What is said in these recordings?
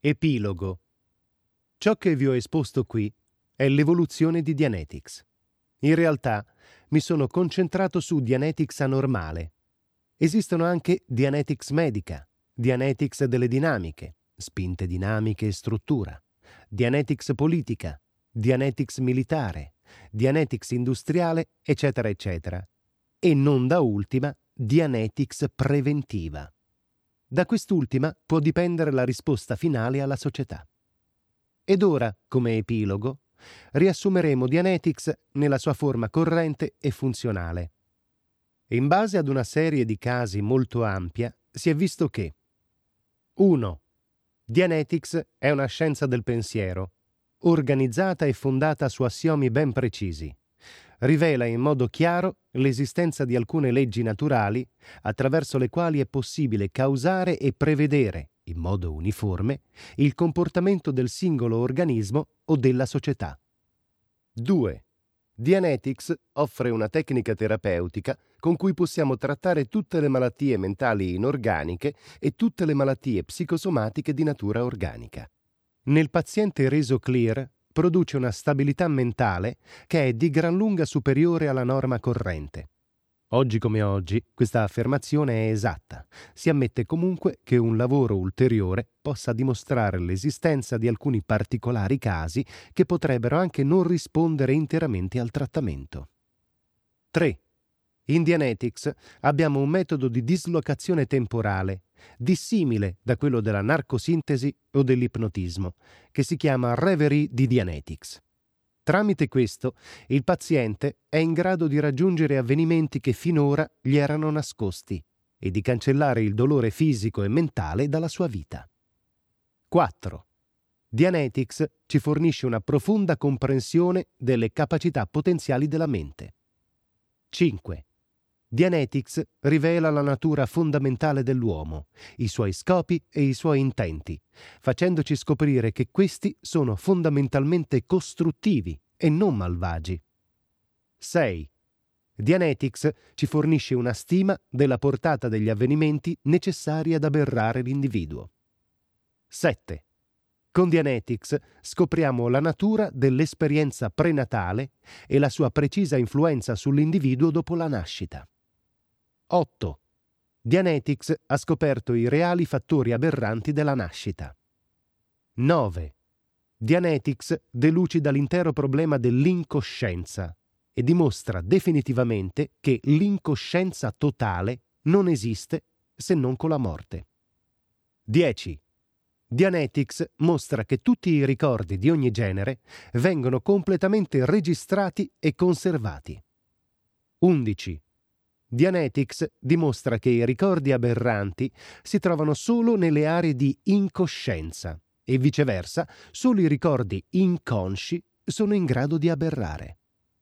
Epilogo. Ciò che vi ho esposto qui è l'evoluzione di Dianetics. In realtà mi sono concentrato su Dianetics anormale. Esistono anche Dianetics medica, Dianetics delle dinamiche, spinte dinamiche e struttura, Dianetics politica, Dianetics militare, Dianetics industriale, eccetera, eccetera. E non da ultima, Dianetics preventiva. Da quest'ultima può dipendere la risposta finale alla società. Ed ora, come epilogo, riassumeremo Dianetics nella sua forma corrente e funzionale. In base ad una serie di casi molto ampia, si è visto che 1. Dianetics è una scienza del pensiero, organizzata e fondata su assiomi ben precisi. Rivela in modo chiaro l'esistenza di alcune leggi naturali attraverso le quali è possibile causare e prevedere, in modo uniforme, il comportamento del singolo organismo o della società. 2. Dianetics offre una tecnica terapeutica con cui possiamo trattare tutte le malattie mentali inorganiche e tutte le malattie psicosomatiche di natura organica. Nel paziente reso clear produce una stabilità mentale che è di gran lunga superiore alla norma corrente. Oggi come oggi questa affermazione è esatta. Si ammette comunque che un lavoro ulteriore possa dimostrare l'esistenza di alcuni particolari casi che potrebbero anche non rispondere interamente al trattamento. 3. In Dianetics abbiamo un metodo di dislocazione temporale, dissimile da quello della narcosintesi o dell'ipnotismo, che si chiama Reverie di Dianetics. Tramite questo, il paziente è in grado di raggiungere avvenimenti che finora gli erano nascosti e di cancellare il dolore fisico e mentale dalla sua vita. 4. Dianetics ci fornisce una profonda comprensione delle capacità potenziali della mente. 5. Dianetics rivela la natura fondamentale dell'uomo, i suoi scopi e i suoi intenti, facendoci scoprire che questi sono fondamentalmente costruttivi e non malvagi. 6. Dianetics ci fornisce una stima della portata degli avvenimenti necessari ad aberrare l'individuo. 7. Con Dianetics scopriamo la natura dell'esperienza prenatale e la sua precisa influenza sull'individuo dopo la nascita. 8. Dianetics ha scoperto i reali fattori aberranti della nascita. 9. Dianetics delucida l'intero problema dell'incoscienza e dimostra definitivamente che l'incoscienza totale non esiste se non con la morte. 10. Dianetics mostra che tutti i ricordi di ogni genere vengono completamente registrati e conservati. 11. Dianetics dimostra che i ricordi aberranti si trovano solo nelle aree di incoscienza e viceversa solo i ricordi inconsci sono in grado di aberrare.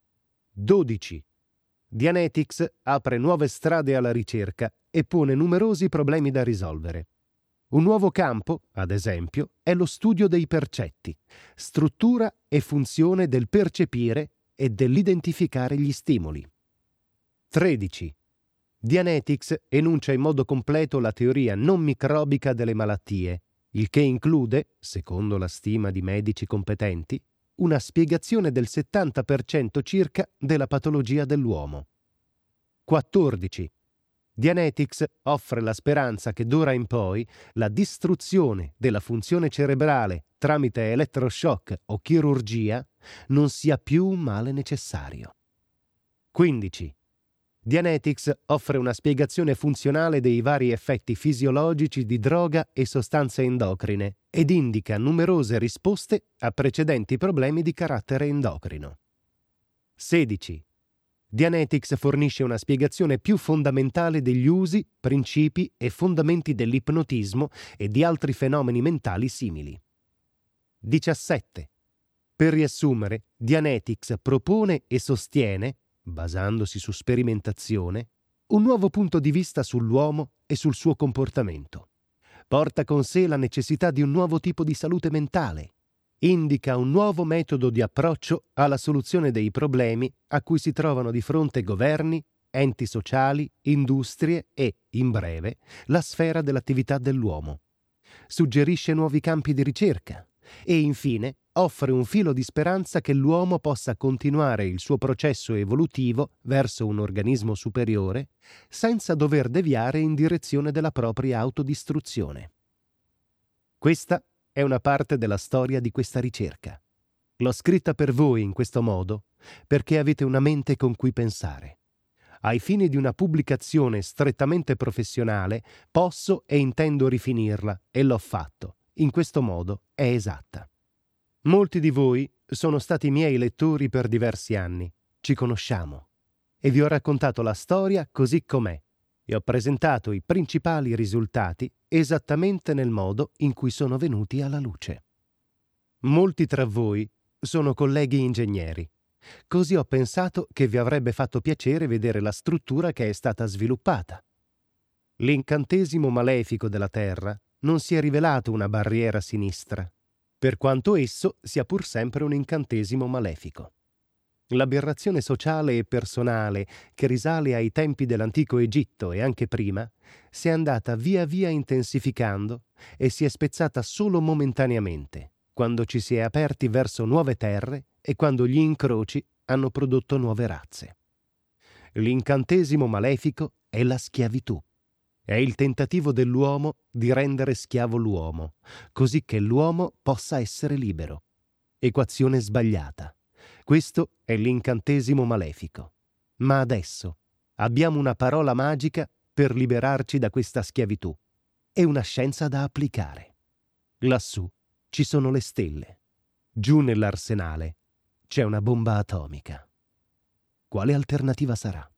12. Dianetics apre nuove strade alla ricerca e pone numerosi problemi da risolvere. Un nuovo campo, ad esempio, è lo studio dei percetti, struttura e funzione del percepire e dell'identificare gli stimoli. 13. Dianetics enuncia in modo completo la teoria non microbica delle malattie, il che include, secondo la stima di medici competenti, una spiegazione del 70% circa della patologia dell'uomo. 14. Dianetics offre la speranza che d'ora in poi la distruzione della funzione cerebrale tramite elettroshock o chirurgia non sia più un male necessario. 15. Dianetics offre una spiegazione funzionale dei vari effetti fisiologici di droga e sostanze endocrine ed indica numerose risposte a precedenti problemi di carattere endocrino. 16. Dianetics fornisce una spiegazione più fondamentale degli usi, principi e fondamenti dell'ipnotismo e di altri fenomeni mentali simili. 17. Per riassumere, Dianetics propone e sostiene, basandosi su sperimentazione, un nuovo punto di vista sull'uomo e sul suo comportamento. Porta con sé la necessità di un nuovo tipo di salute mentale. Indica un nuovo metodo di approccio alla soluzione dei problemi a cui si trovano di fronte governi, enti sociali, industrie e, in breve, la sfera dell'attività dell'uomo. suggerisce nuovi campi di ricerca e infine offre un filo di speranza che l'uomo possa continuare il suo processo evolutivo verso un organismo superiore senza dover deviare in direzione della propria autodistruzione. Questa è una parte della storia di questa ricerca. L'ho scritta per voi in questo modo perché avete una mente con cui pensare. Ai fini di una pubblicazione strettamente professionale posso e intendo rifinirla e l'ho fatto. In questo modo è esatta. Molti di voi sono stati miei lettori per diversi anni. Ci conosciamo. E vi ho raccontato la storia così com'è. E ho presentato i principali risultati esattamente nel modo in cui sono venuti alla luce. Molti tra voi sono colleghi ingegneri. Così ho pensato che vi avrebbe fatto piacere vedere la struttura che è stata sviluppata. L'incantesimo malefico della Terra non si è rivelato una barriera sinistra, per quanto esso sia pur sempre un incantesimo malefico. L'aberrazione sociale e personale, che risale ai tempi dell'antico Egitto e anche prima, si è andata via via intensificando e si è spezzata solo momentaneamente, quando ci si è aperti verso nuove terre e quando gli incroci hanno prodotto nuove razze. L'incantesimo malefico è la schiavitù. È il tentativo dell'uomo di rendere schiavo l'uomo, così che l'uomo possa essere libero. Equazione sbagliata. Questo è l'incantesimo malefico. Ma adesso abbiamo una parola magica per liberarci da questa schiavitù e una scienza da applicare. Lassù ci sono le stelle. Giù nell'arsenale c'è una bomba atomica. Quale alternativa sarà?